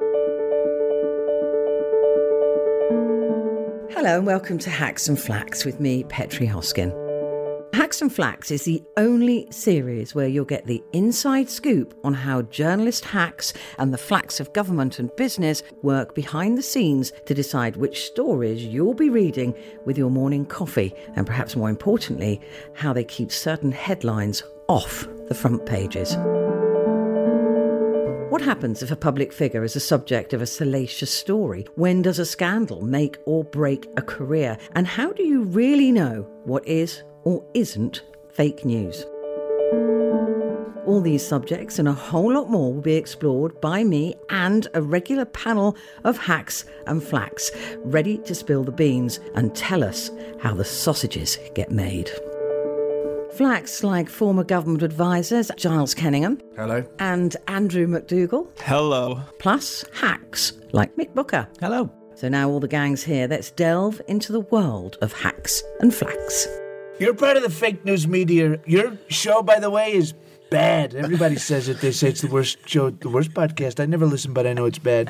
Hello and welcome to Hacks and Flacks with me, Petri Hoskin. Hacks and Flacks is the only series where you'll get the inside scoop on how journalist hacks and the flacks of government and business work behind the scenes to decide which stories you'll be reading with your morning coffee, and perhaps more importantly, how they keep certain headlines off the front pages. What happens if a public figure is the subject of a salacious story? When does a scandal make or break a career? And how do you really know what is or isn't fake news? All these subjects and a whole lot more will be explored by me and a regular panel of hacks and flacks, ready to spill the beans and tell us how the sausages get made. Flacks like former government advisors Giles Kenningham. Hello. And Andrew McDougall. Hello. Plus hacks like Mick Booker. Hello. So now all the gang's here, let's delve into the world of hacks and flacks. You're part of the fake news media. Your show, by the way, is bad. Everybody says it. They say it's the worst show, the worst podcast. I never listen, but I know it's bad.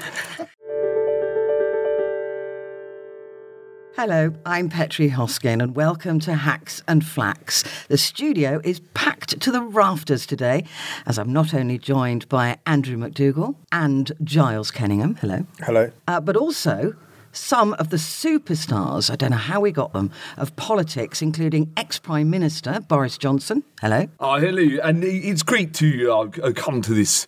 Hello, I'm Petri Hoskin and welcome to Hacks and Flacks. The studio is packed to the rafters today as I'm not only joined by Andrew McDougall and Giles Kenningham, hello. Hello. But also some of the superstars, I don't know how we got them, of politics, including ex-Prime Minister Boris Johnson. Hello. Oh, hello. And it's great to come to this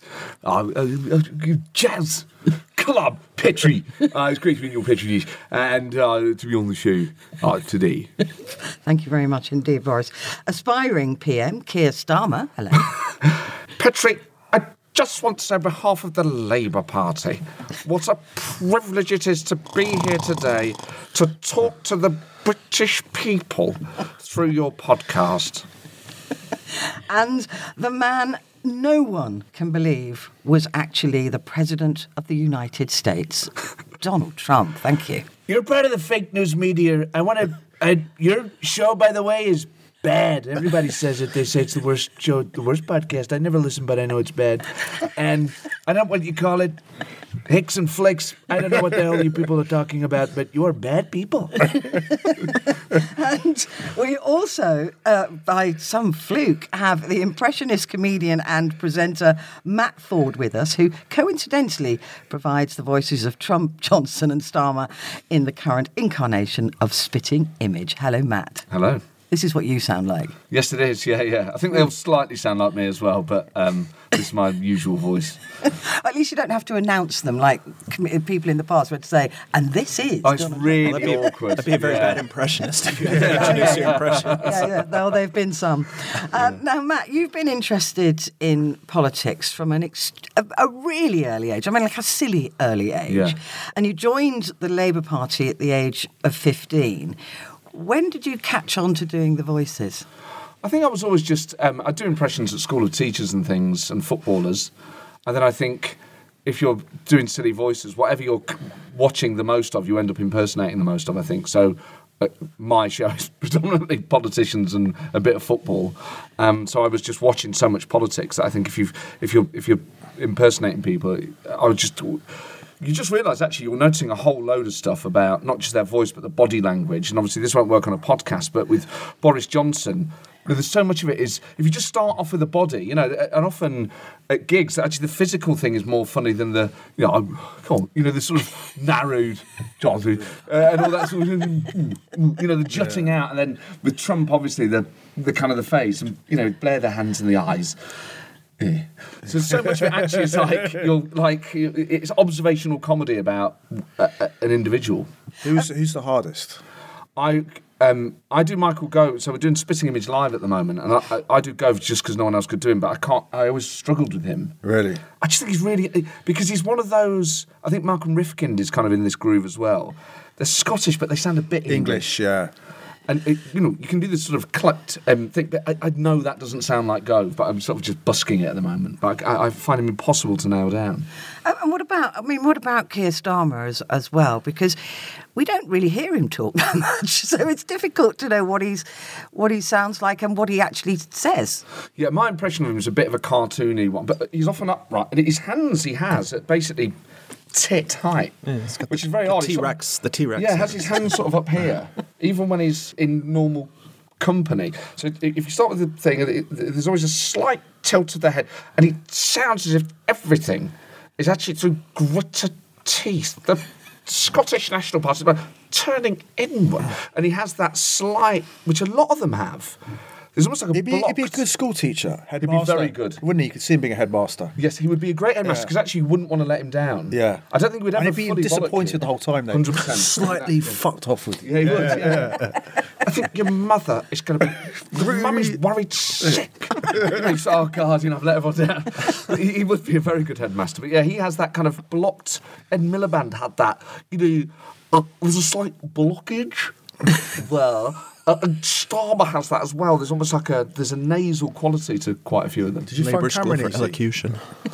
jazz club, Petri. It's great to meet you, Petri, and to be on the show today. Thank you very much indeed, Boris. Aspiring PM Keir Starmer. Hello. Petri, I just want to say on behalf of the Labour Party, what a privilege it is to be here today to talk to the British people through your podcast. And the man no one can believe was actually the President of the United States, Donald Trump. Thank you. You're part of the fake news media. Your show, by the way, is bad. Everybody says it. They say it's the worst show, the worst podcast. I never listen, but I know it's bad. And I don't know what you call it. Hicks and flicks. I don't know what the hell you people are talking about, but you're bad people. And we also, by some fluke, have the impressionist comedian and presenter Matt Ford with us, who coincidentally provides the voices of Trump, Johnson and Starmer in the current incarnation of Spitting Image. Hello, Matt. Hello. This is what you sound like. Yes, it is. Yeah. I think they'll slightly sound like me as well, but this is my usual voice. At least you don't have to announce them like people in the past would say, and this is... Oh, it's really awkward. That'd be a very bad impressionist if you had to introduce your impression. Yeah. Well, there have been some. Now, Matt, you've been interested in politics from a really early age. I mean, like a silly early age. Yeah. And you joined the Labour Party at the age of 15. When did you catch on to doing the voices? I think I was always just... I do impressions at school of teachers and things and footballers. And then I think if you're doing silly voices, whatever you're watching the most of, you end up impersonating the most of, I think. So my show is predominantly politicians and a bit of football. So I was just watching so much politics that I think if you're impersonating people, I would just... You just realise, actually, you're noticing a whole load of stuff about not just their voice, but the body language. And obviously this won't work on a podcast, but with Boris Johnson, there's so much of it is, if you just start off with the body, and often at gigs, actually the physical thing is more funny than the sort of narrowed Johnson, and all that sort of, the jutting out. And then with Trump, obviously, the kind of the face, and, Blair, the hands and the eyes. Yeah. So much of it actually is it's observational comedy about an individual. Who's the hardest? I do Michael Gove, so we're doing Spitting Image live at the moment, and I do Gove just because no one else could do him, but I always struggled with him. Really? I just think he's really, because he's one of those, I think Malcolm Rifkind is kind of in this groove as well. They're Scottish, but they sound a bit English. Yeah. And, you can do this sort of clipped thing, but I know that doesn't sound like Gove, but I'm sort of just busking it at the moment. But I find him impossible to nail down. And what about Keir Starmer as well? Because we don't really hear him talk that much, so it's difficult to know what he sounds like and what he actually says. Yeah, my impression of him is a bit of a cartoony one, but he's often upright. And his hands he has at basically tit height, which is very odd. It's sort of- The T-Rex. Yeah, has his hands sort of up here, even when he's in normal company. So if you start with the thing, there's always a slight tilt of the head, and it sounds as if everything is actually through gritted teeth. The Scottish National Party is turning inward, and he has that slight, which a lot of them have. There's almost like a He'd be a blocked- good school teacher, He'd be headmaster. very good. Wouldn't he? You could see him being a headmaster. Yes, he would be a great headmaster because actually you wouldn't want to let him down. Yeah. I don't think we'd ever And he'd be fully disappointed bollock the whole time, though. 100%. Slightly fucked off with you. Yeah, he would. Yeah. I think your mother is going to be. Your mum is worried sick. Oh God, I've let everyone down. He would be a very good headmaster, but yeah, he has that kind of blocked. Ed Miliband had that. There's a slight blockage there. And Starmer has that as well. There's almost like there's a nasal quality to quite a few of them. Did you Labour find School Cameron for easy? Elocution.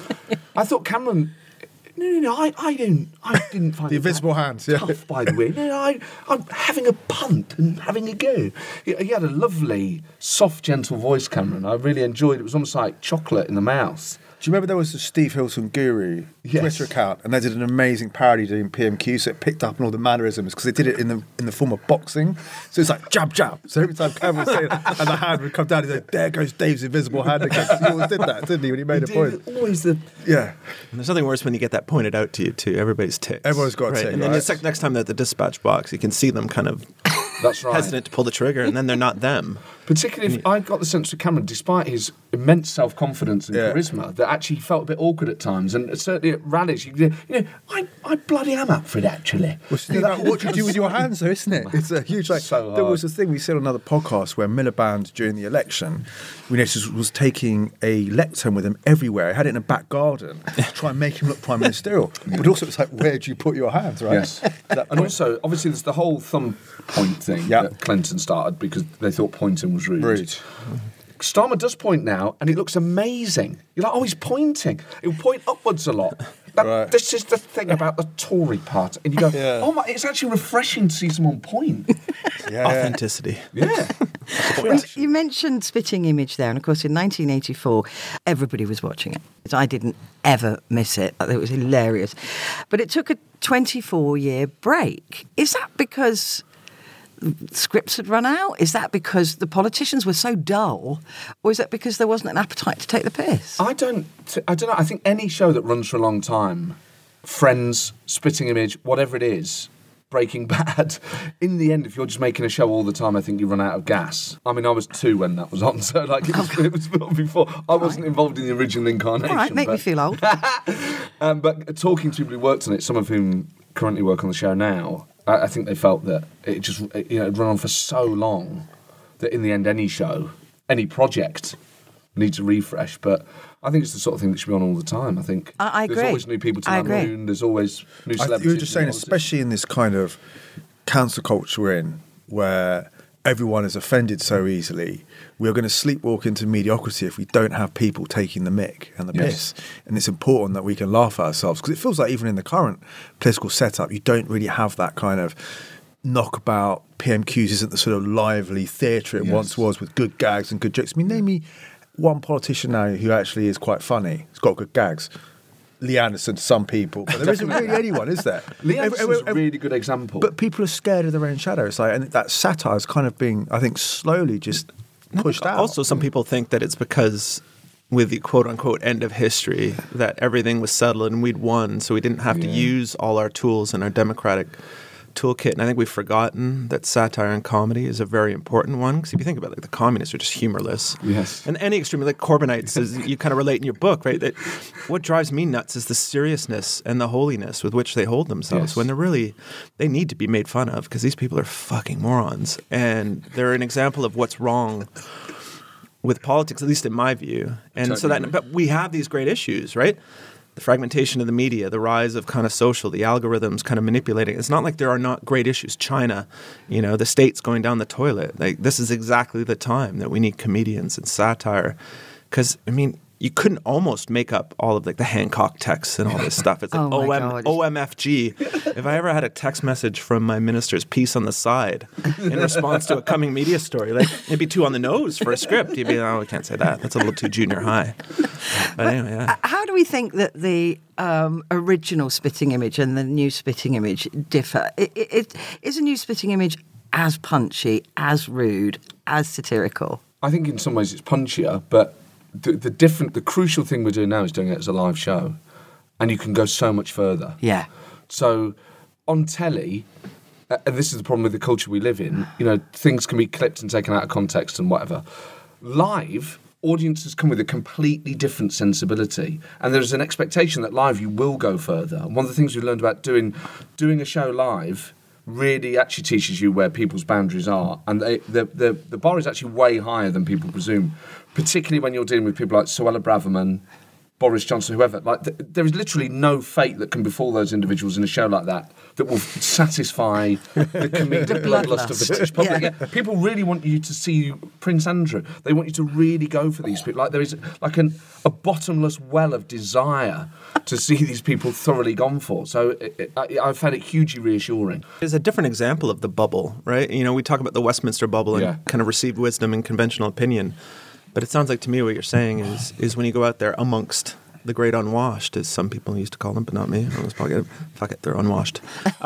I thought Cameron. No, I didn't find The it invisible that hands, yeah. tough, by the way. No, I'm having a punt and having a go. He had a lovely, soft, gentle voice, Cameron. I really enjoyed it. It was almost like chocolate in the mouth. Do you remember there was the Steve Hilton Guru Yes. Twitter account, and they did an amazing parody doing PMQ, so it picked up on all the mannerisms because they did it in the form of boxing. So it's like jab jab. So every time Cameron was saying, and the hand would come down, he'd say, "There goes Dave's invisible hand again." 'Cause he always did that, didn't he? When he made a point. Always the. Yeah. And there's nothing worse when you get that pointed out to you too. Everybody's ticks. Everyone's got a tick, And then right? the next time they're at the dispatch box, you can see them kind of That's right. hesitant to pull the trigger, and then they're not them. Particularly if I got the sense with Cameron, despite his immense self-confidence and Yeah. charisma, that actually he felt a bit awkward at times. And certainly at rallies, I bloody am up for it, actually. Well, it's the thing about what you do with your hands, though, isn't it? It's a huge like. So there hard. was a thing we said on another podcast where Miliband during the election, was taking a lectern with him everywhere. He had it in a back garden to try and make him look prime ministerial. But also, it's like, where do you put your hands, right? Yes. And also, obviously, there's the whole thumb point thing Yeah. that Clinton started because they thought pointing was rude. Rude. Starmer does point now, and it looks amazing. You're like, oh, he's pointing. He'll point upwards a lot. Right. This is the thing about the Tory part. And you go, Yeah. oh my, it's actually refreshing to see someone point. Yeah. Authenticity. Yeah. You mentioned Spitting Image there, and of course in 1984, everybody was watching it. I didn't ever miss it. It was hilarious. But it took a 24-year break. Is that because scripts had run out? Is that because the politicians were so dull? Or is that because there wasn't an appetite to take the piss? I don't know. I think any show that runs for a long time, Friends, Spitting Image, whatever it is, Breaking Bad, in the end, if you're just making a show all the time, I think you run out of gas. I mean, I was 2 when that was on, so like it was filmed before. I wasn't involved in the original incarnation. All right, make me but- feel old. But talking to people who worked on it, some of whom currently work on the show now, I think they felt that it had run on for so long that in the end, any show, any project needs a refresh. But I think it's the sort of thing that should be on all the time. I think I agree. There's always new people to I agree. Maroon. There's always new You celebrities. were just saying, and politicians. especially in this kind of cancel culture we're in, where everyone is offended so easily, we're going to sleepwalk into mediocrity if we don't have people taking the mick and the Yes. piss. And it's important that we can laugh at ourselves, because it feels like even in the current political setup, you don't really have that kind of knockabout. PMQs isn't the sort of lively theatre it Yes. once was, with good gags and good jokes. I mean, name me one politician now who actually is quite funny. He's got good gags. Lee Anderson to some people, but there isn't really anyone, is there? Lee Anderson's a really good example. But people are scared of their own shadow. It's like, and that satire is kind of being, I think, slowly just pushed out. Also, some people think that it's because with the quote-unquote end of history that everything was settled and we'd won, so we didn't have to use all our tools in our democratic toolkit. And I think we've forgotten that satire and comedy is a very important one. Because if you think about it, like, the communists are just humorless. Yes. And any extreme, like Corbynites, is, you kind of relate in your book, right? That what drives me nuts is the seriousness and the holiness with which they hold themselves Yes. when they need to be made fun of, because these people are fucking morons. And they're an example of what's wrong with politics, at least in my view. And so that, but we have these great issues, right? The fragmentation of the media, the rise of kind of social, the algorithms kind of manipulating. It's not like there are not great issues. China, the states going down the toilet. Like, this is exactly the time that we need comedians and satire. Because, I mean, you couldn't almost make up all of like the Hancock texts and all this stuff. It's like Oh my God. OMFG. If I ever had a text message from my minister's piece on the side in response to a coming media story, like it'd be too on the nose for a script. You'd be, oh, I can't say that. That's a little too junior high. But anyway, yeah. How do we think that the original Spitting Image and the new Spitting Image differ? Is a new Spitting Image as punchy, as rude, as satirical? I think in some ways it's punchier, but the crucial thing we're doing now is doing it as a live show, and you can go so much further. Yeah. So on telly, and this is the problem with the culture we live in, things can be clipped and taken out of context and whatever. Live, audiences come with a completely different sensibility, and there's an expectation that live you will go further. And one of the things we learned about doing a show live really actually teaches you where people's boundaries are, and the bar is actually way higher than people presume, particularly when you're dealing with people like Suella Braverman, Boris Johnson, whoever. Like there is literally no fate that can befall those individuals in a show like that will satisfy the comedic bloodlust of the British public. Yeah. People really want you to see Prince Andrew. They want you to really go for these people. Like there is like a bottomless well of desire to see these people thoroughly gone for. So I found it hugely reassuring. There's a different example of the bubble, right? We talk about the Westminster bubble and kind of received wisdom and conventional opinion. But it sounds like to me what you're saying is when you go out there amongst the great unwashed, as some people used to call them, but not me. I was probably fuck it, they're unwashed.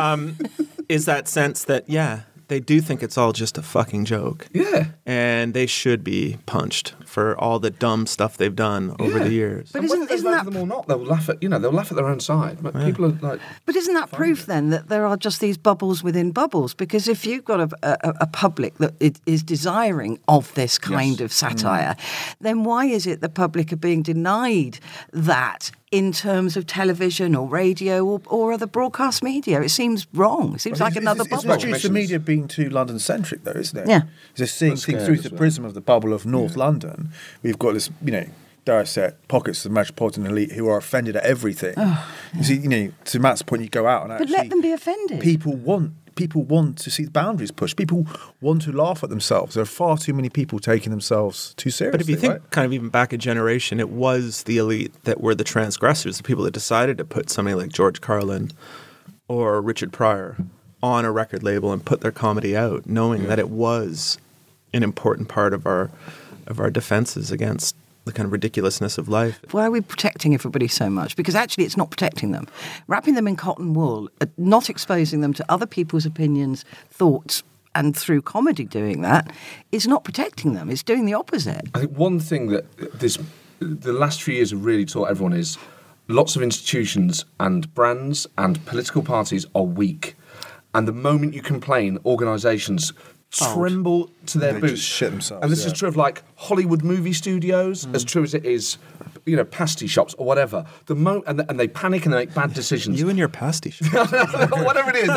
Is that sense that, they do think it's all just a fucking joke. Yeah. And they should be punched for all the dumb stuff they've done over the years. But whether they love them or not, they'll laugh at their own side. But people are like. But isn't that proof then that there are just these bubbles within bubbles? Because if you've got a public that is desiring of this kind of satire, then why is it the public are being denied that in terms of television or radio or other broadcast media? It seems wrong. It seems like another bubble. It's reduced the media being too London-centric, though, isn't it? Yeah. Just seeing things through the prism of the bubble of North London. We've got this, dare I say it, pockets of the metropolitan elite who are offended at everything. You see, to Matt's point, you go out and actually... But let them be offended. People want to see the boundaries pushed. People want to laugh at themselves. There are far too many people taking themselves too seriously. But if you think kind of even back a generation, it was the elite that were the transgressors, the people that decided to put somebody like George Carlin or Richard Pryor on a record label and put their comedy out, knowing that it was an important part of our defenses against the kind of ridiculousness of life. Why are we protecting everybody so much? Because actually it's not protecting them. Wrapping them in cotton wool, not exposing them to other people's opinions, thoughts, and through comedy doing that, is not protecting them. It's doing the opposite. I think one thing that the last few years have really taught everyone is lots of institutions and brands and political parties are weak. And the moment you complain, organisations tremble to their boots. Just shit themselves. And this is true of like Hollywood movie studios, as true as it is, pasty shops or whatever. And they panic and they make bad decisions. You and your pasty shop. Whatever it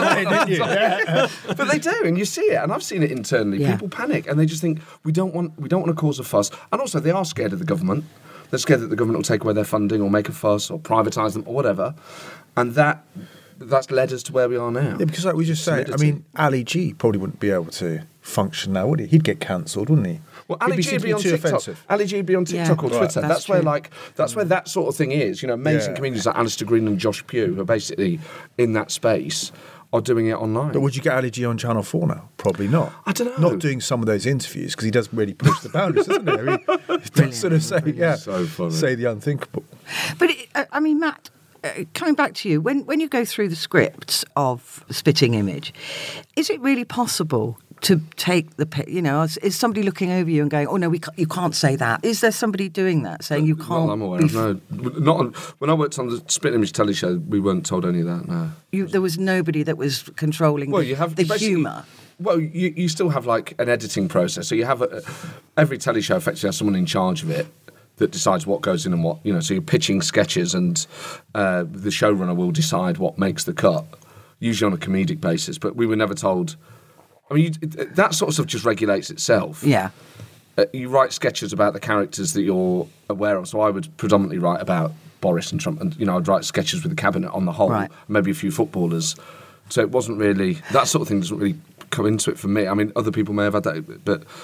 is. But they do, and you see it, and I've seen it internally. Yeah. People panic, and they just think we don't want to cause a fuss. And also, they are scared of the government. They're scared that the government will take away their funding or make a fuss or privatise them or whatever. And that's led us to where we are now. Yeah, because like we just said, Ali G probably wouldn't be able to function now, would he? He'd get cancelled, wouldn't he? Well, Ali G would be on TikTok. Ali G would be on TikTok or Twitter. That's where that sort of thing is. Amazing comedians like Alistair Green and Josh Pugh, who are basically in that space, are doing it online. But would you get Ali G on Channel 4 now? Probably not. I don't know. Not doing some of those interviews because he does really push the boundaries, doesn't he? He does sort of say, so funny. Say the unthinkable. But Matt, coming back to you, when you go through the scripts of Spitting Image, is it really possible to take is somebody looking over you and going, oh no, you can't say that? Is there somebody doing that, saying you can't? Well, I'm aware of no. Not when I worked on the Spitting Image telly show, we weren't told any of that. No, there was nobody that was controlling the humour. Well, you still have like an editing process. So you have every telly show effectively has someone in charge of it that decides what goes in and what, so you're pitching sketches and the showrunner will decide what makes the cut, usually on a comedic basis. But we were never told. I mean, that sort of stuff just regulates itself. Yeah. You write sketches about the characters that you're aware of. So I would predominantly write about Boris and Trump, and I'd write sketches with the cabinet on the whole, right. Maybe a few footballers. So it wasn't really that sort of thing. Doesn't really come into it for me. I mean, other people may have had that, but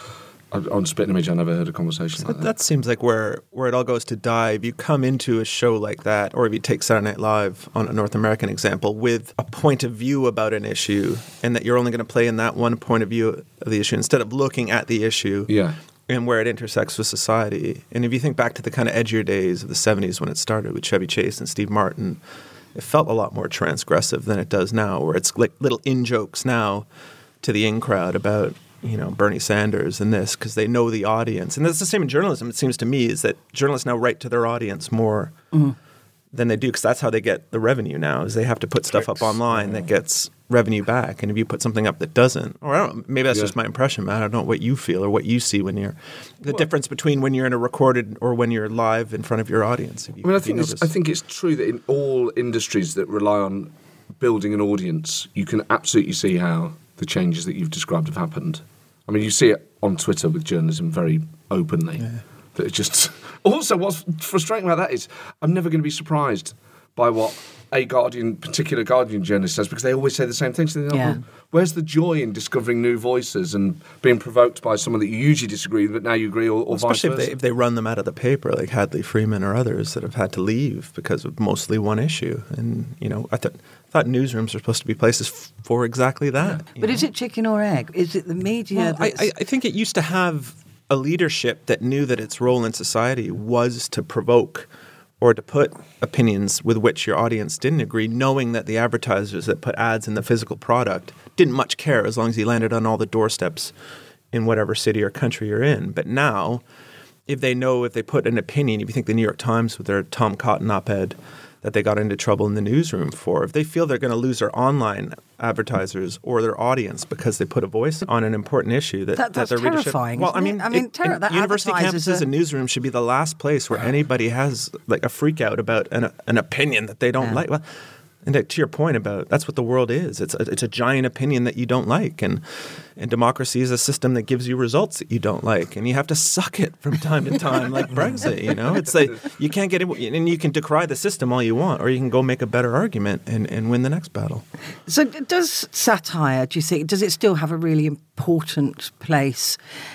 on Spitting Image, I never heard a conversation like that. That seems like where it all goes to die. If you come into a show like that, or if you take Saturday Night Live on a North American example, with a point of view about an issue, and that you're only going to play in that one point of view of the issue, instead of looking at the issue and where it intersects with society. And if you think back to the kind of edgier days of the 70s when it started with Chevy Chase and Steve Martin, it felt a lot more transgressive than it does now, where it's like little in-jokes now to the in-crowd about, Bernie Sanders and this, because they know the audience. And that's the same in journalism, it seems to me, is that journalists now write to their audience more than they do, because that's how they get the revenue now, is they have to put stuff up online that gets revenue back. And if you put something up that doesn't, or I don't know, maybe that's just my impression, Matt. I don't know what you feel or what you see when you're the difference between when you're in a recorded or when you're live in front of your audience. I think it's true that in all industries that rely on building an audience, you can absolutely see how the changes that you've described have happened. I mean, you see it on Twitter with journalism very openly. Yeah. That it just. Also, what's frustrating about that is I'm never going to be surprised by what a particular Guardian journalist says, because they always say the same things. So where's the joy in discovering new voices and being provoked by someone that you usually disagree with, but now you agree, or vice versa? Especially if they run them out of the paper, like Hadley Freeman or others that have had to leave because of mostly one issue. And, I thought newsrooms are supposed to be places for exactly that. But is it chicken or egg? Is it the media? Well, I think it used to have a leadership that knew that its role in society was to provoke or to put opinions with which your audience didn't agree, knowing that the advertisers that put ads in the physical product didn't much care as long as he landed on all the doorsteps in whatever city or country you're in. But now, if they put an opinion, if you think the New York Times with their Tom Cotton op-ed that they got into trouble in the newsroom for, if they feel they're going to lose their online advertisers or their audience because they put a voice on an important issue that's their terrifying. Well, university campuses and newsrooms should be the last place where anybody has like a freak out about an opinion that they don't like. Well, and to your point about that's what the world is. It's a giant opinion that you don't like, and democracy is a system that gives you results that you don't like, and you have to suck it from time to time, like Brexit. It's like you can't get it, and you can decry the system all you want, or you can go make a better argument and win the next battle. So, does satire? Do you think does it still have a really important place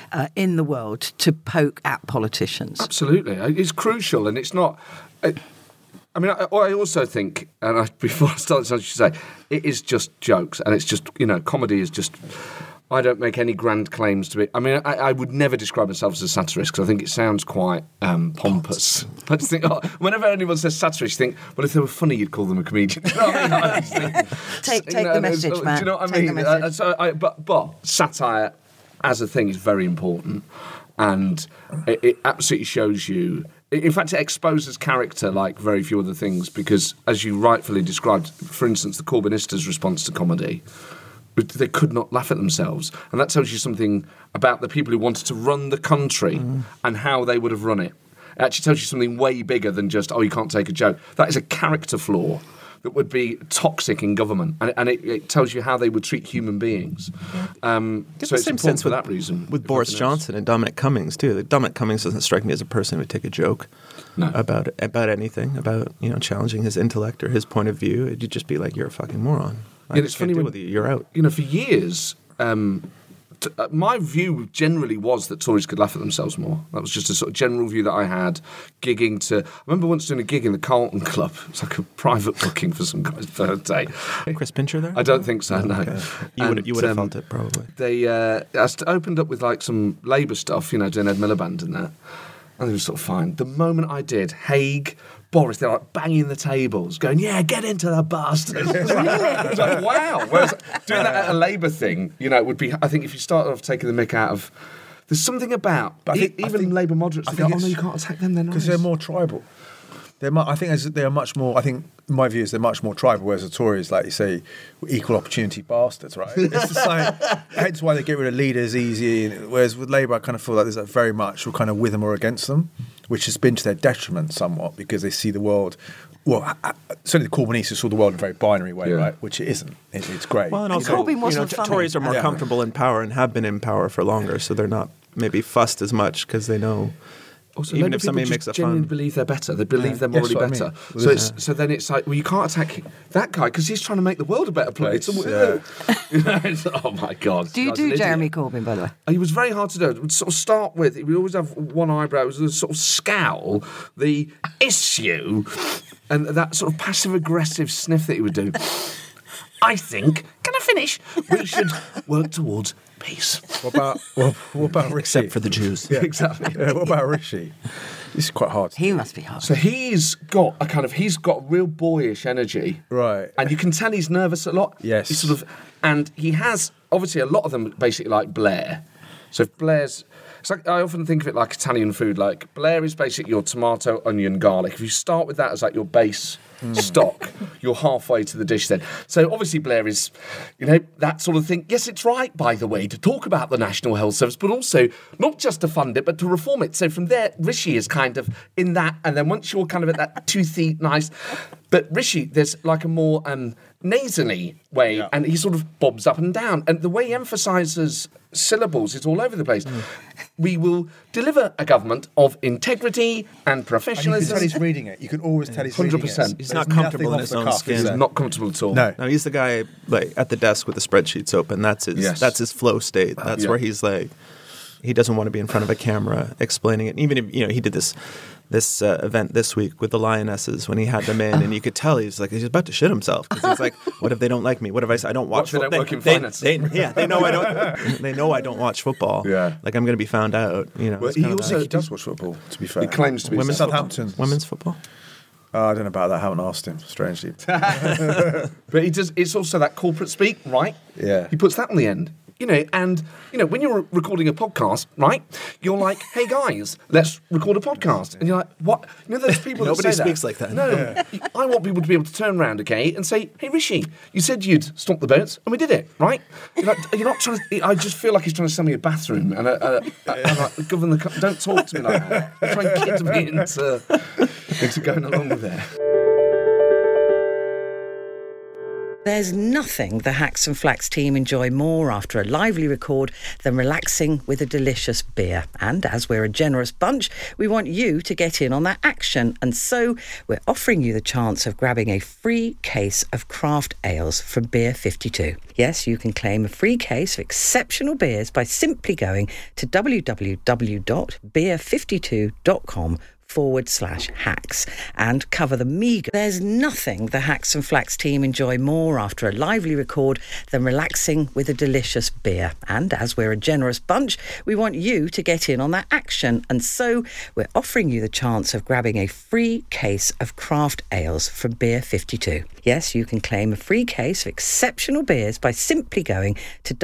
in the world to poke at politicians? Absolutely, it's crucial, and it's not. I also think, before I start, I should say, it is just jokes, and it's just, comedy is just. I don't make any grand claims to be. I would never describe myself as a satirist because I think it sounds quite pompous. I just think, whenever anyone says satirist, you think, well, if they were funny, you'd call them a comedian. You know what I mean? Take the message, man. Do you know what I mean? But satire as a thing is very important, and it absolutely shows you. In fact, it exposes character like very few other things because, as you rightfully described, for instance, the Corbynistas' response to comedy, they could not laugh at themselves. And that tells you something about the people who wanted to run the country and how they would have run it. It actually tells you something way bigger than just, you can't take a joke. That is a character flaw that would be toxic in government, and it tells you how they would treat human beings. So it's important for that reason. With Boris Johnson and Dominic Cummings too. Dominic Cummings doesn't strike me as a person who would take a joke about anything, about challenging his intellect or his point of view. It'd just be like, you're a fucking moron. It's funny when you're out. For years. My view generally was that Tories could laugh at themselves more. That was just a sort of general view that I had. I remember once doing a gig in the Carlton Club. It was like a private booking for some guy's birthday. Chris Pincher there? I don't think so, no. Okay. You would have felt it, probably. I opened up with like some Labour stuff, doing Ed Miliband and that. And it was sort of fine. The moment I did, Haig, Boris, they're like banging the tables, going, yeah, get into the bastards. It's like, wow. Whereas doing that at a Labour thing, it would be, I think if you start off taking the mick out of, there's something about, even Labour moderates, they go, no, you can't attack them, they're nice. Because they're more tribal. I think they're much more, in my view, they're much more tribal, whereas the Tories, like you say, equal opportunity bastards, right? It's the same. Hence why they get rid of leaders easy. Whereas with Labour, I kind of feel like there's very much we're kind of with them or against them, which has been to their detriment somewhat because they see the world. Well, certainly the Corbynistas saw the world in a very binary way, right? Which it isn't. It's great. Well, and also, Tories are more comfortable in power and have been in power for longer, so they're not maybe fussed as much because they know Also, even loads if of people somebody just makes it genuinely fun. believe they're better. They believe they're Yes, morally what I better. mean. So then it's like, well, you can't attack that guy because he's trying to make the world a better place. Yeah. Oh my God! Do you Guy's an do idiot. Jeremy Corbyn, by the way? He was very hard to do. It would sort of start with, we always have one eyebrow, it was a sort of scowl, the issue, and that sort of passive-aggressive sniff that he would do. I think, can I finish? We should work towards peace. What about Rishi? Except for the Jews. Yeah. Exactly. Yeah, what about Rishi? This is quite hard. He must be hard. So he's got real boyish energy. Right. And you can tell he's nervous a lot. Yes. He's sort of, and he has, obviously, a lot of them basically like Blair. So if Blair's, it's like, I often think of it like Italian food. Like Blair is basically your tomato, onion, garlic. If you start with that as like your base stock, you're halfway to the dish then. So obviously Blair is, that sort of thing. Yes, it's right, by the way, to talk about the National Health Service, but also not just to fund it, but to reform it. So from there, Rishi is kind of in that, and then once you're kind of at that toothy, nice, but Rishi, there's like a more nasally way, and he sort of bobs up and down. And the way he emphasises syllables is all over the place. We will deliver a government of integrity and And you can professionalism. tell he's reading it. You can always tell he's reading it. 100%. He's There's not nothing comfortable in off his the own cuff, skin. is He's there? not comfortable at all. No. No, he's the guy like at the desk with the spreadsheets open. That's his. Yes. That's his flow state. That's Yeah. where he's like, he doesn't want to be in front of a camera explaining it. Even if he did this event this week with the Lionesses when he had them in, and you could tell he's about to shit himself because he's like, "What if they don't like me? What if I don't watch? What if they don't football? work in finance?" They know I don't. They know I don't watch football. Yeah. like I'm going to be found out. Well, it's he kind of also that. He does watch football, to be fair. He claims to be Women's Southampton. women's football. I don't know about that. I haven't asked him, strangely. But he does. It's also that corporate speak, right? Yeah. He puts that on the end. When you're recording a podcast, right? You're like, "Hey guys, let's record a podcast," and you're like, "What?" Those people. Nobody that say speaks that. like that. No, I want people to be able to turn around, okay, and say, "Hey Rishi, you said you'd stomp the boats, and we did it, right?" You're not trying to. I just feel like he's trying to sell me a bathroom, and I'm like, govern the. Don't talk to me like that. You're trying to kid me into going along with it. There's nothing the Hacks and Flacks team enjoy more after a lively record than relaxing with a delicious beer. And as we're a generous bunch, we want you to get in on that action. And so we're offering you the chance of grabbing a free case of craft ales from Beer 52. Yes, you can claim a free case of exceptional beers by simply going to www.beer52.com/hacks and cover the meagre. There's nothing the Hacks and Flacks team enjoy more after a lively record than relaxing with a delicious beer. And as we're a generous bunch, we want you to get in on that action. And so we're offering you the chance of grabbing a free case of craft ales from Beer 52. Yes, you can claim a free case of exceptional beers by simply going to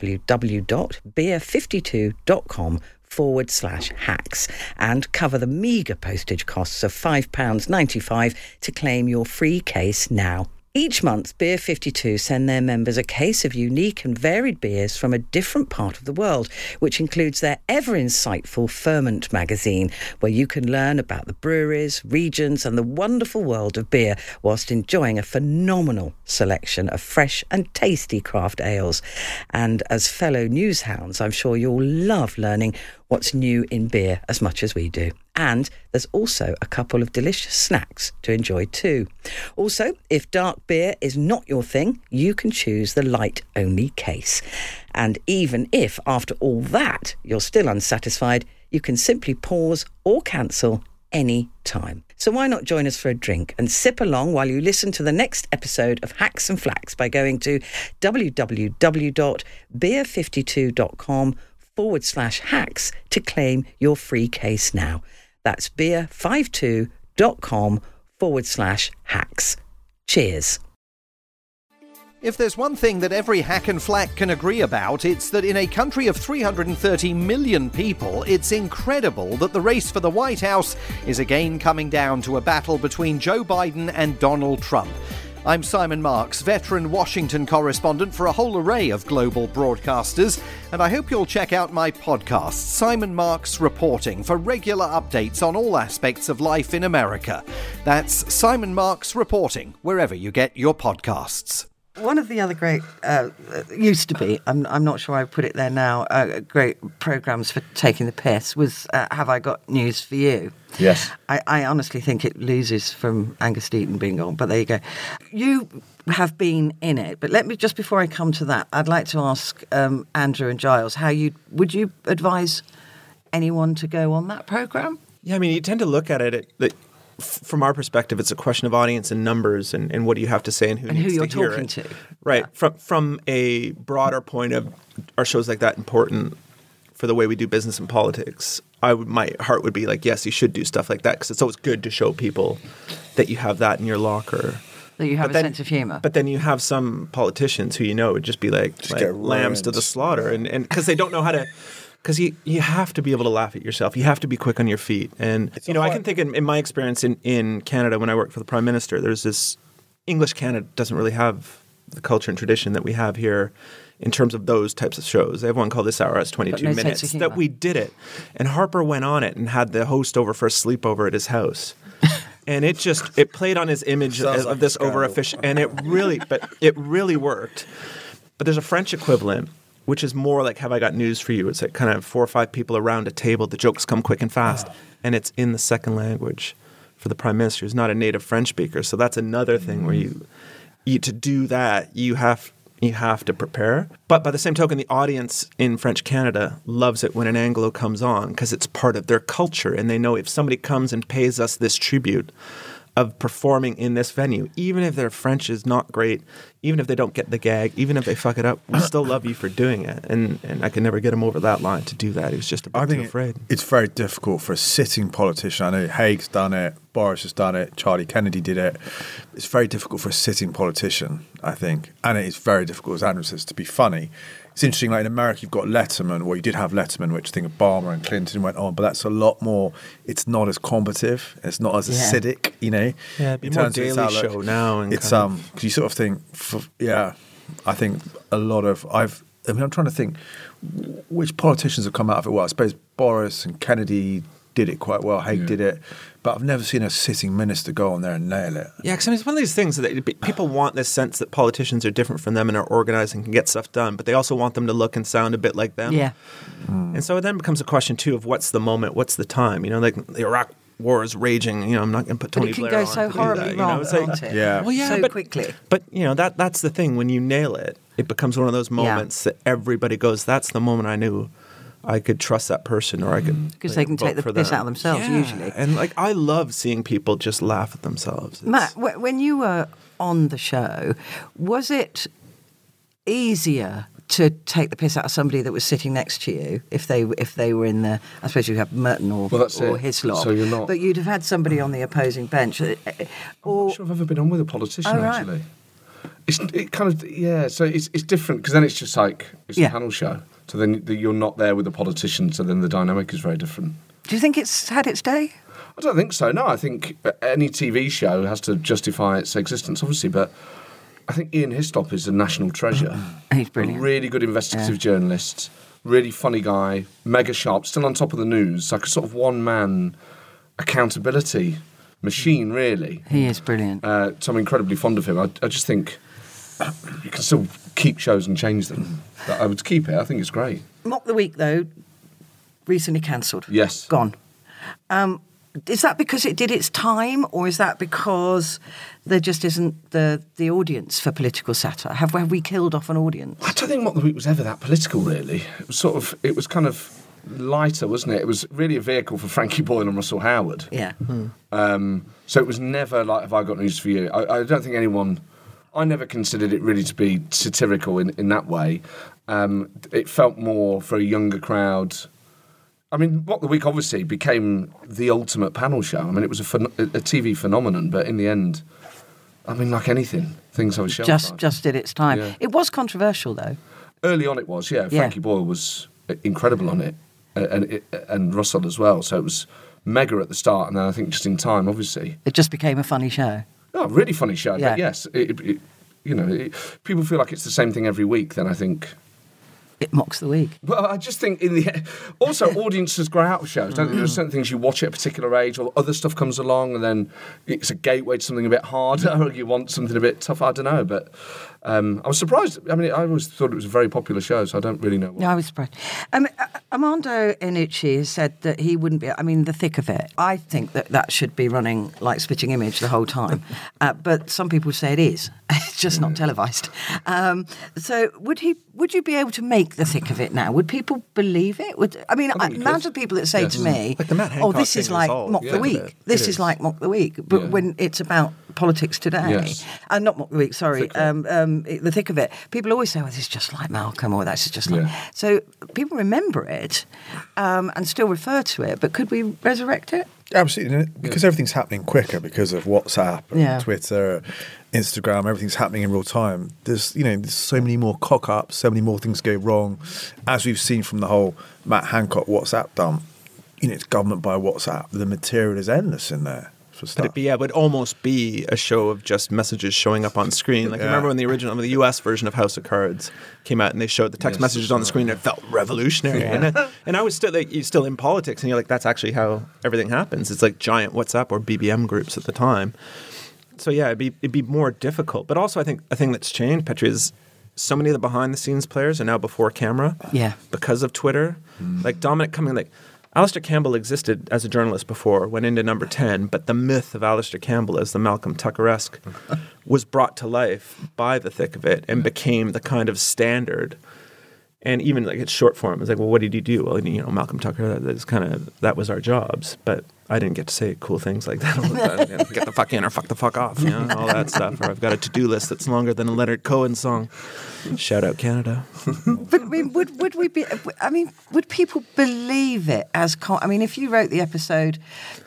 www.beer52.com/hacks and cover the meagre postage costs of £5.95 to claim your free case now. Each month, Beer 52 send their members a case of unique and varied beers from a different part of the world, which includes their ever-insightful Ferment magazine, where you can learn about the breweries, regions and the wonderful world of beer whilst enjoying a phenomenal selection of fresh and tasty craft ales. And as fellow newshounds, I'm sure you'll love learning what's new in beer as much as we do. And there's also a couple of delicious snacks to enjoy too. Also, if dark beer is not your thing, you can choose the light-only case. And even if, after all that, you're still unsatisfied, you can simply pause or cancel any time. So why not join us for a drink and sip along while you listen to the next episode of Hacks and Flacks by going to www.beer52.com/hacks to claim your free case now. That's beer52.com/hacks. Cheers. If there's one thing that every hack and flack can agree about, it's that in a country of 330 million people, it's incredible that the race for the White House is again coming down to a battle between Joe Biden and Donald Trump. I'm Simon Marks, veteran Washington correspondent for a whole array of global broadcasters, and I hope you'll check out my podcast, Simon Marks Reporting, for regular updates on all aspects of life in America. That's Simon Marks Reporting, wherever you get your podcasts. One of the other great, used to be, I'm not sure I put it there now, great programmes for taking the piss was Have I Got News for You? Yes. I honestly think it loses from Angus Deaton being on, but there you go. You have been in it, but let me, just before I come to that, I'd like to ask Andrew and Giles, would you advise anyone to go on that programme? Yeah, I mean, you tend to look at it from our perspective, it's a question of audience and numbers and what do you have to say and who needs you're to hear talking it. to. Right. Yeah. From a broader point of, are shows like that important for the way we do business and politics? My heart would be like, yes, you should do stuff like that because it's always good to show people that you have that in your locker. That you have a sense of humour. But then you have some politicians who would just be like lambs to the slaughter and because they don't know how to... Because you have to be able to laugh at yourself. You have to be quick on your feet. And, I can think in my experience in Canada when I worked for the Prime Minister, there's this English Canada doesn't really have the culture and tradition that we have here in terms of those types of shows. They have one called This Hour Has 22 Minutes that we did it. And Harper went on it and had the host over for a sleepover at his house. And it played on his image of this over-efficient. And it really worked. But there's a French equivalent, which is more like Have I Got News for You? It's like kind of 4 or 5 people around a table. The jokes come quick and fast. And it's in the second language for the Prime Minister, who's not a native French speaker. So that's another thing where you to do that, you have to prepare. But by the same token, the audience in French Canada loves it when an Anglo comes on because it's part of their culture. And they know if somebody comes and pays us this tribute of performing in this venue, even if their French is not great, even if they don't get the gag, even if they fuck it up, we still love you for doing it. And I could never get him over that line to do that. He was just a bit too afraid. It's very difficult for a sitting politician. I know Haig's done it, Boris has done it, Charlie Kennedy did it. It's very difficult for a sitting politician, I think. And it is very difficult, as Andrew says, to be funny. It's interesting, like in America, you've got Letterman. Well, you did have Letterman, which I think Obama and Clinton went on, but that's a lot more, it's not as combative, it's not as acidic, Yeah, it'd be more Daily Show now. And it's, because you sort of think, I think a lot of, I'm trying to think which politicians have come out of it well. I suppose Boris and Kennedy did it quite well, Haig did it, but I've never seen a sitting minister go on there and nail it. Yeah, because it's one of these things that people want this sense that politicians are different from them and are organized and can get stuff done, but they also want them to look and sound a bit like them. Yeah. And so it then becomes a question, too, of what's the moment, what's the time? Like the Iraq war is raging. I'm not going to put Tony Blair on. But it can go so horribly wrong, can't it? Yeah. Well, yeah, so quickly. But, that's the thing. When you nail it, it becomes one of those moments that everybody goes, that's the moment I knew I could trust that person, or I could because they can take the piss out of themselves usually. And I love seeing people just laugh at themselves. Matt, when you were on the show, was it easier to take the piss out of somebody that was sitting next to you if they were in the? I suppose you have Merton or Hislop, so you're not. But you'd have had somebody on the opposing bench. I'm not sure I've ever been on with a politician actually. So it's different because then it's just like it's a panel show. So then you're not there with the politician, so then the dynamic is very different. Do you think it's had its day? I don't think so, no. I think any TV show has to justify its existence, obviously, but I think Ian Hislop is a national treasure. He's brilliant. A really good investigative journalist, really funny guy, mega sharp, still on top of the news, like a sort of one-man accountability machine, really. He is brilliant. So I'm incredibly fond of him. I just think you can still keep shows and change them. But I would keep it. I think it's great. Mock the Week, though, recently cancelled. Yes. Gone. Is that because it did its time, or is that because there just isn't the audience for political satire? Have we killed off an audience? I don't think Mock the Week was ever that political, really. It was kind of lighter, wasn't it? It was really a vehicle for Frankie Boyle and Russell Howard. Yeah. So it was never like, have I got news for you? I don't think anyone... I never considered it really to be satirical in that way. It felt more for a younger crowd. I mean, Mock the Week obviously became the ultimate panel show. I mean, it was a TV phenomenon, but in the end, I mean, like anything, things have a shelf life. Just did its time. Yeah. It was controversial, though. Early on it was, yeah. Frankie Boyle was incredible on it, and Russell as well. So it was mega at the start, and then I think just in time, obviously. It just became a funny show. Oh, really funny show. Yeah. But yes, people feel like it's the same thing every week, then I think... It mocks the week. Well, I just think also audiences grow out of shows, don't they? There are certain things you watch at a particular age, or other stuff comes along, and then it's a gateway to something a bit harder, or you want something a bit tougher. I don't know, but I was surprised. I mean, I always thought it was a very popular show, so I don't really know why. No, I was surprised. Armando Iannucci has said that he wouldn't be, the thick of it. I think that should be running like Spitting Image the whole time. But some people say it is. It's just not televised. So would you be able to make the thick of it now? Would people believe it? Imagine people that say to me, like the Matt Hancock this thing is like Mock the Week. This is like Mock the Week. But when it's about politics today, not Mock the Week, sorry, the thick of it, people always say, this is just like Malcolm, or that's just like... So people remember it and still refer to it, but could we resurrect it? Absolutely, because everything's happening quicker because of WhatsApp and Twitter, Instagram, everything's happening in real time. There's so many more cock-ups, so many more things go wrong. As we've seen from the whole Matt Hancock WhatsApp dump, it's government by WhatsApp. The material is endless in there. But it would almost be a show of just messages showing up on screen. Like, remember when the US version of House of Cards came out and they showed the text messages on the screen and it felt revolutionary. Yeah. And I was still in politics, and you're like, that's actually how everything happens. It's like giant WhatsApp or BBM groups at the time. So yeah, it'd be more difficult. But also I think a thing that's changed, Petri, is so many of the behind-the-scenes players are now before camera because of Twitter. Like Dominic Cummings, Alistair Campbell existed as a journalist before, went into Number 10, but the myth of Alistair Campbell as the Malcolm Tucker-esque was brought to life by the thick of it and became the kind of standard. And even like its short form, it's like, well, what did you do? Well, Malcolm Tucker, that was our jobs. But I didn't get to say cool things like that all the time. Get the fuck in or fuck the fuck off, all that stuff. Or I've got a to-do list that's longer than a Leonard Cohen song. Shout out Canada. But would we be? Would people believe it as? If you wrote the episode,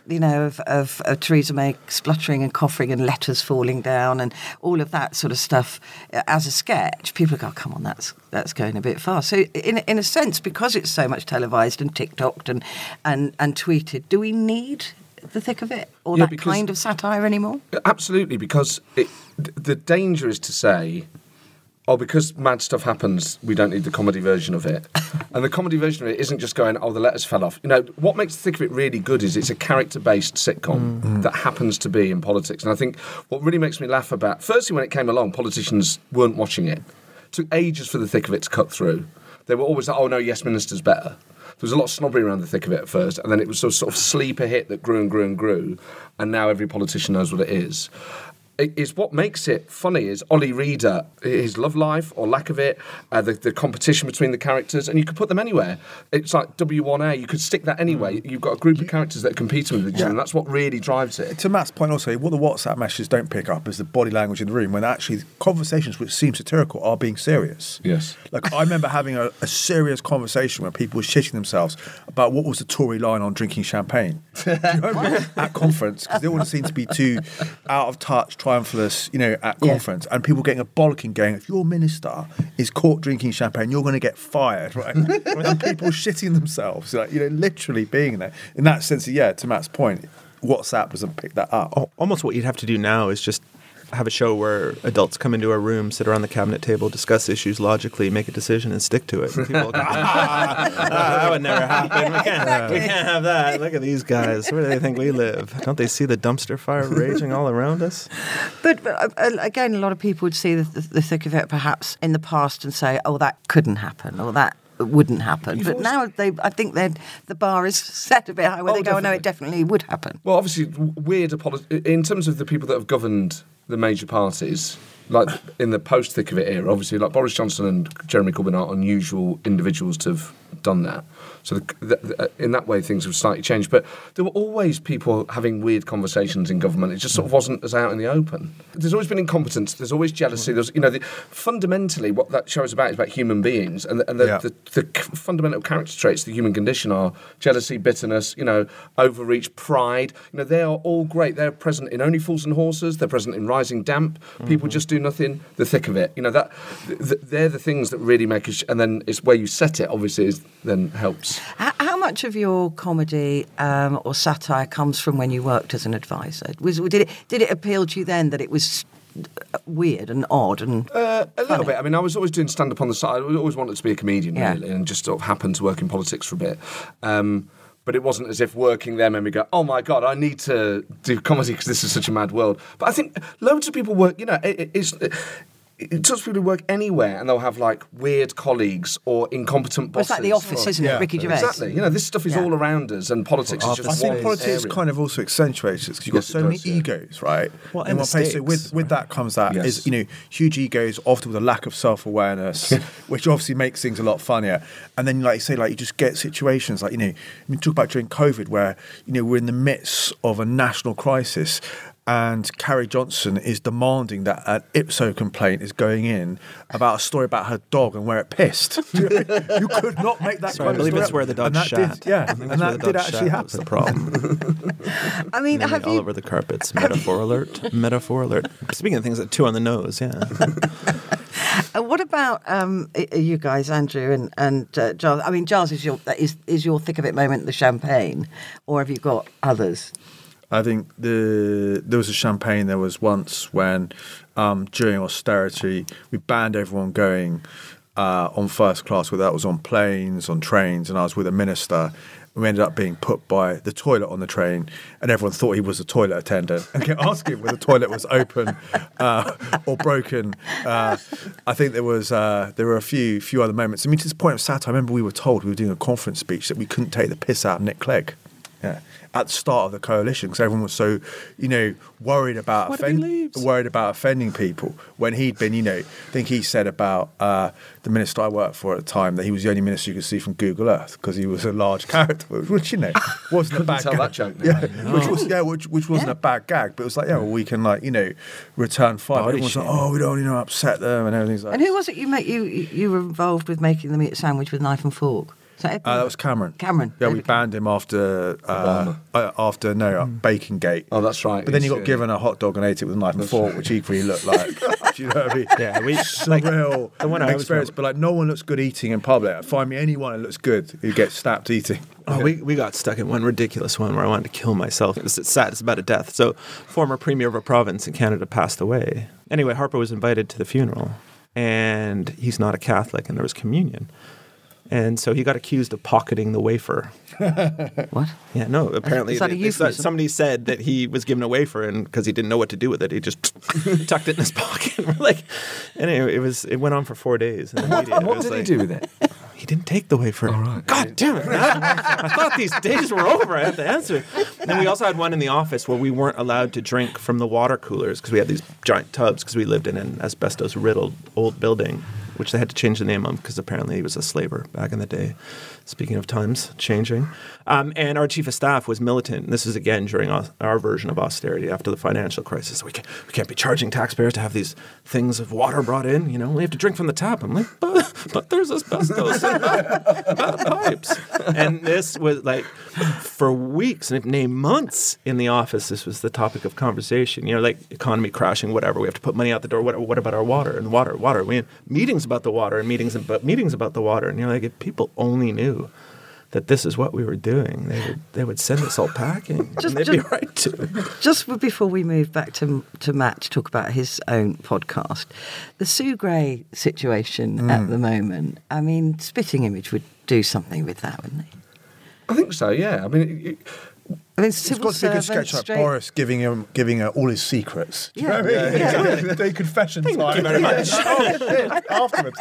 of Theresa May spluttering and coughing and letters falling down and all of that sort of stuff as a sketch, people go, oh, come on, that's going a bit far. So in a sense, because it's so much televised and TikToked and tweeted, do we need the thick of it or that kind of satire anymore? Absolutely, because the danger is to say, because mad stuff happens, we don't need the comedy version of it. And the comedy version of it isn't just going, the letters fell off. What makes the thick of it really good is it's a character-based sitcom that happens to be in politics. And I think what really makes me laugh about, firstly, when it came along, politicians weren't watching it. It took ages for the thick of it to cut through. They were always like, oh no, Yes Minister's better. There was a lot of snobbery around the thick of it at first, and then it was a sort of sleeper hit that grew and grew and grew, and now every politician knows what it is. Is what makes it funny is Ollie Reader, his love life or lack of it, the competition between the characters, and you could put them anywhere. It's like W1A, you could stick that anywhere. You've got a group of characters that are competing with each other, and that's what really drives it. To Matt's point also, what the WhatsApp messages don't pick up is the body language in the room, when actually conversations which seem satirical are being serious. Yes. Like, I remember having a serious conversation where people were shitting themselves about what was the Tory line on drinking champagne at conference, because they all seemed to be too out of touch, triumphalist, at conference, and people getting a bollocking going, if your minister is caught drinking champagne, you're going to get fired, right? And people shitting themselves, literally being there. In that sense, to Matt's point, WhatsApp doesn't pick that up. Almost what you'd have to do now is just have a show where adults come into a room, sit around the cabinet table, discuss issues logically, make a decision, and stick to it. And people go, that would never happen. We can't have that. Look at these guys. Where do they think we live? Don't they see the dumpster fire raging all around us? But again, a lot of people would see the thick of it perhaps in the past and say, oh, that couldn't happen, or that wouldn't happen. But now I think the bar is set a bit high where they go, no, it definitely would happen. Well, obviously, in terms of the people that have governed the major parties, like in the post-thick of it era, obviously, like Boris Johnson and Jeremy Corbyn are unusual individuals to have done that. So in that way, things have slightly changed. But there were always people having weird conversations in government. It just sort of wasn't as out in the open. There's always been incompetence. There's always jealousy. There's, fundamentally, what that show is about human beings. And the fundamental character traits of the human condition are jealousy, bitterness, overreach, pride. They are all great. They're present in Only Fools and Horses. They're present in Rising Damp. People just do nothing. The thick of it. They're the things that really make us. And then it's where you set it, obviously, then helps. How much of your comedy or satire comes from when you worked as an advisor? Did it appeal to you then that it was weird and odd and a little bit? I was always doing stand-up on the side. I always wanted to be a comedian, really, and just sort of happened to work in politics for a bit. But it wasn't as if working there made me go, oh my God, I need to do comedy because this is such a mad world. But I think loads of people work, talks to people who work anywhere, and they'll have like weird colleagues or incompetent bosses. It's like The Office, isn't it? Ricky Gervais. Exactly. This stuff is all around us, and politics is just I think one politics area. kind of also accentuates it because you've got so many egos, right? Well, in and one place. So mistakes. with that comes that is huge egos, often with a lack of self-awareness, which obviously makes things a lot funnier. And then, like you say, like you just get situations like we talk about during COVID where we're in the midst of a national crisis. And Carrie Johnson is demanding that an Ipso complaint is going in about a story about her dog and where it pissed. You could not make that kind I of believe story it's up. where the dog And that shat. did, and that did actually happen. The problem. I mean, have all you? over the carpets. Metaphor alert. Metaphor alert. Speaking of things that two on the nose, yeah. What about you guys, Andrew and Giles? I mean, Giles is your thick of it moment the champagne, or have you got others? I think there was a champagne there was once when during austerity we banned everyone going on first class, whether that was on planes, on trains, and I was with a minister. We ended up being put by the toilet on the train, and everyone thought he was a toilet attendant and kept asking whether the toilet was open or broken. I think there were a few other moments. I mean, to this point of satire, I remember we were told we were doing a conference speech that we couldn't take the piss out of Nick Clegg. Yeah. At the start of the coalition, because everyone was so, worried about offending people. When he'd been, I think he said about the minister I worked for at the time that he was the only minister you could see from Google Earth because he was a large character, which wasn't a bad tell gag. that joke. Which wasn't a bad gag, but it was like, we can return fire. Everyone's like, we don't upset them and everything's like. And who was it you were involved with making the meat sandwich with knife and fork? That was Cameron. Cameron. Yeah, we banned him after Bacongate. Oh, that's right. But then he got given a hot dog and ate it with a knife and fork, which equally looked like, do you know what I mean? Yeah, surreal the one I always experience. But no one looks good eating in public. Find me anyone who looks good who gets snapped eating. Oh, we got stuck in one ridiculous one where I wanted to kill myself. It's sad. It's about a death. So, former premier of a province in Canada passed away. Anyway, Harper was invited to the funeral, and he's not a Catholic, and there was communion. And so he got accused of pocketing the wafer. What? Yeah, no, apparently Is that a euphemism? somebody said that he was given a wafer, and because he didn't know what to do with it, he just tucked it in his pocket. We're like, anyway, it went on for 4 days in the media. What did he do with it? He didn't take the wafer. Right. God damn it, man. I thought these days were over. I had to answer. And we also had one in the office where we weren't allowed to drink from the water coolers because we had these giant tubs because we lived in an asbestos-riddled old building, which they had to change the name of because apparently he was a slaver back in the day. Speaking of times changing. And our chief of staff was militant. This is, again, during our version of austerity after the financial crisis. We can't be charging taxpayers to have these things of water brought in. We have to drink from the tap. I'm like, but there's asbestos in bad pipes. And this was like, for weeks, and maybe months in the office, this was the topic of conversation. Like economy crashing, whatever. We have to put money out the door. What about our water? And water. We had meetings about the water and meetings about the water. And you're like, if people only knew that this is what we were doing, they would send us all packing. And they'd be right to. Just before we move back to Matt to talk about his own podcast, the Sue Gray situation at the moment, I mean, Spitting Image would do something with that, wouldn't they? I think so, yeah. I mean, It's got to be a good sketch like Boris giving her all his secrets. Do you know what I mean? Yeah. Day confession time. Thank you very much. Afterwards.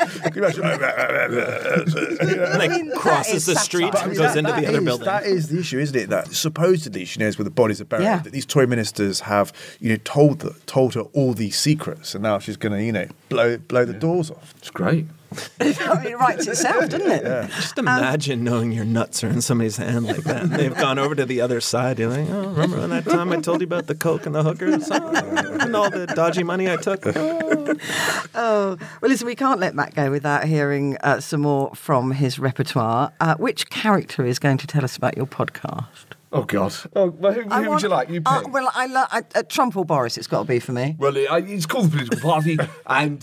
Like crosses the street and goes into the other building. That is the issue, isn't it? That supposedly she knows where the bodies are buried. Yeah. That these Tory ministers have, told her all these secrets, and now she's going to, blow the doors off. it's great. I mean, it writes itself, doesn't it? Yeah. Just imagine knowing your nuts are in somebody's hand like that. And they've gone over to the other side. You're like, remember when that time I told you about the coke and the hookers and all the dodgy money I took? Well, listen, we can't let Matt go without hearing some more from his repertoire. Which character is going to tell us about your podcast? Oh, God. Oh, well, who would you like? You pick. Well, Trump or Boris, it's got to be for me. Well, it's called the Political Party, and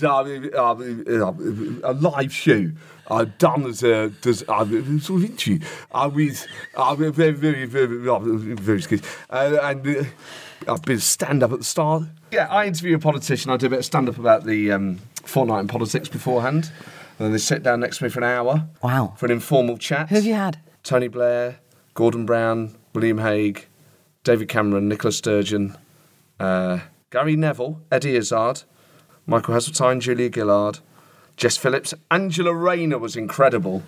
a live show done as a sort of interview with very, very, very, very scared. And I've been stand-up at the start. Yeah, I interview a politician. I do a bit of stand-up about the fortnight in politics beforehand. And then they sit down next to me for an hour. Wow. For an informal chat. Who have you had? Tony Blair, Gordon Brown, William Hague, David Cameron, Nicola Sturgeon, Gary Neville, Eddie Izzard, Michael Heseltine, Julia Gillard, Jess Phillips. Angela Rayner was incredible.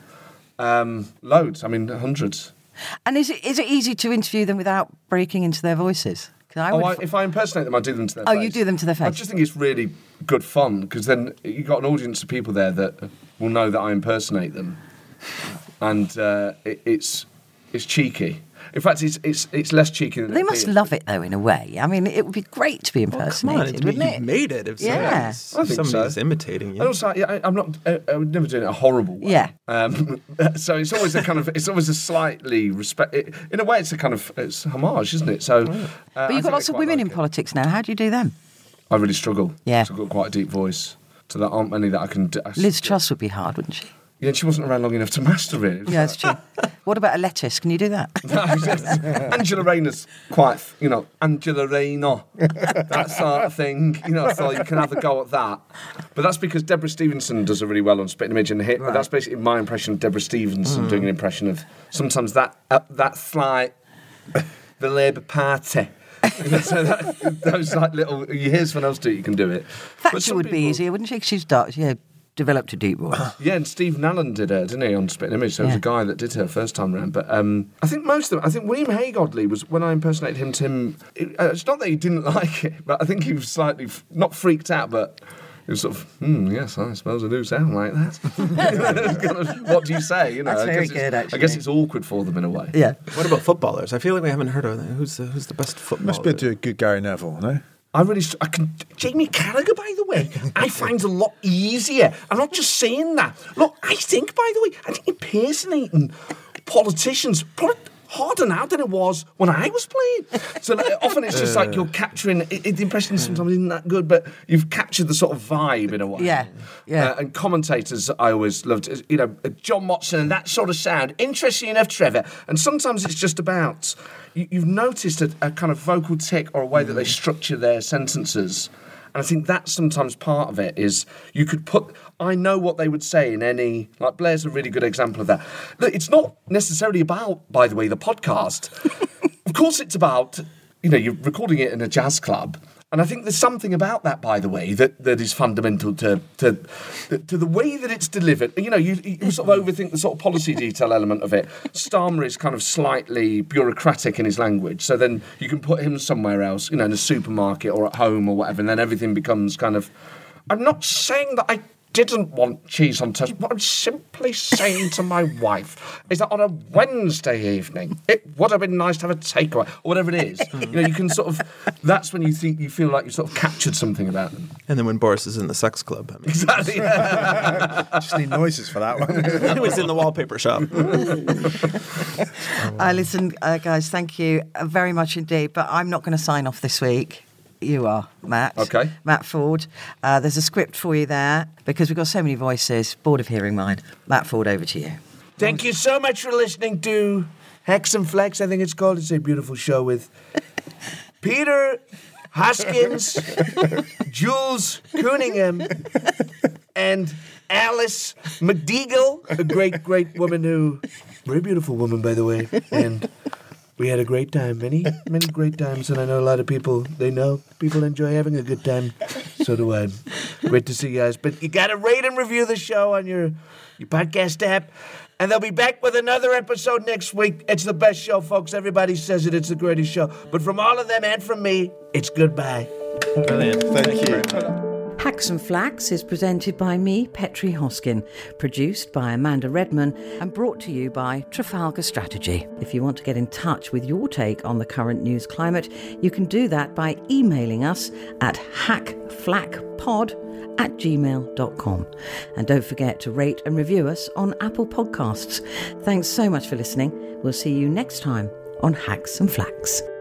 Loads, I mean, hundreds. And is it easy to interview them without breaking into their voices? If I impersonate them, I do them to their face. Oh, you do them to their face? I just think it's really good fun, because then you've got an audience of people there that will know that I impersonate them. And it's cheeky. In fact, it's less cheeky than they must love it, though, in a way. I mean, it would be great to be impersonated, wouldn't it? You made it. If Yeah. somebody's imitating you. And also, I'm not. I would never do it in a horrible way. Yeah. So it's always it's always a slightly respect. In a way, it's homage, isn't it? So. But you've got lots of women in politics now. How do you do them? I really struggle. Yeah. So I've got quite a deep voice. So there aren't many that I can do. Liz Truss would be hard, wouldn't she? Yeah, she wasn't around long enough to master it. Yeah, that's true. What about a lettuce? Can you do that? Angela Rayner's quite, Angela Rayner, that sort of thing. So you can have a go at that. But that's because Deborah Stevenson does it really well on Spitting Image, and that's basically my impression of Deborah Stevenson doing an impression of sometimes that slight, the Labour Party. So those like little, you hear someone else do it, you can do it. Thatcher would be easier, wouldn't she? 'Cause she's dark. Yeah. Developed a deep voice. Yeah, and Steve Allen did her, didn't he, on Spitting Image? So it was a guy that did her first time around. But I think most of them, I think William Hague, oddly, was when I impersonated him, it's not that he didn't like it, but I think he was slightly, not freaked out, but he was sort of, yes, I suppose I do sound like that. What do you say? That's very good, actually. I guess it's awkward for them in a way. Yeah. What about footballers? I feel like we haven't heard of them. Who's the best footballer? Must be able to do a good Gary Neville, no? Jamie Carragher, by the way, I find a lot easier. I'm not just saying that. Look, I think, by the way, I think impersonating politicians probably harder now than it was when I was playing. So often it's just like you're capturing, the impression sometimes isn't that good, but you've captured the sort of vibe in a way. Yeah, yeah. And commentators I always loved, John Motson and that sort of sound. Interesting enough, Trevor. And sometimes it's just about, you've noticed a kind of vocal tick or a way that they structure their sentences. And I think that's sometimes part of it is you could I know what they would say in any, like Blair's a really good example of that. Look, it's not necessarily about, by the way, the podcast. Of course it's about, you're recording it in a jazz club. And I think there's something about that, by the way, that is fundamental to the way that it's delivered. You sort of overthink the sort of policy detail element of it. Starmer is kind of slightly bureaucratic in his language, so then you can put him somewhere else, in a supermarket or at home or whatever, and then everything becomes kind of... I'm not saying that I didn't want cheese on toast. What I'm simply saying to my wife is that on a Wednesday evening, it would have been nice to have a takeaway, or whatever it is. You can sort of... That's when you feel like you've sort of captured something about them. And then when Boris is in the sex club. I mean. Exactly. Just need noises for that one. It was in the wallpaper shop. Listen, guys, thank you very much indeed, but I'm not going to sign off this week. You are, Matt. Okay. Matt Ford. There's a script for you there because we've got so many voices. Bored of hearing mine. Matt Ford, over to you. Thank you so much for listening to Hex and Flex, I think it's called. It's a beautiful show with Peter Hoskins, Jules Cunningham, and Alice McDougall, a great, great woman very beautiful woman, by the way, and... We had a great time, many, many great times, and I know a lot of people, people enjoy having a good time. So do I. Great to see you guys. But you got to rate and review the show on your podcast app, and they'll be back with another episode next week. It's the best show, folks. Everybody says it's the greatest show. But from all of them and from me, it's goodbye. Brilliant. Thank you. Hacks and Flax is presented by me, Petrie Hoskin, produced by Amanda Redman, and brought to you by Trafalgar Strategy. If you want to get in touch with your take on the current news climate, you can do that by emailing us at hackflackpod@gmail.com. And don't forget to rate and review us on Apple Podcasts. Thanks so much for listening. We'll see you next time on Hacks and Flax.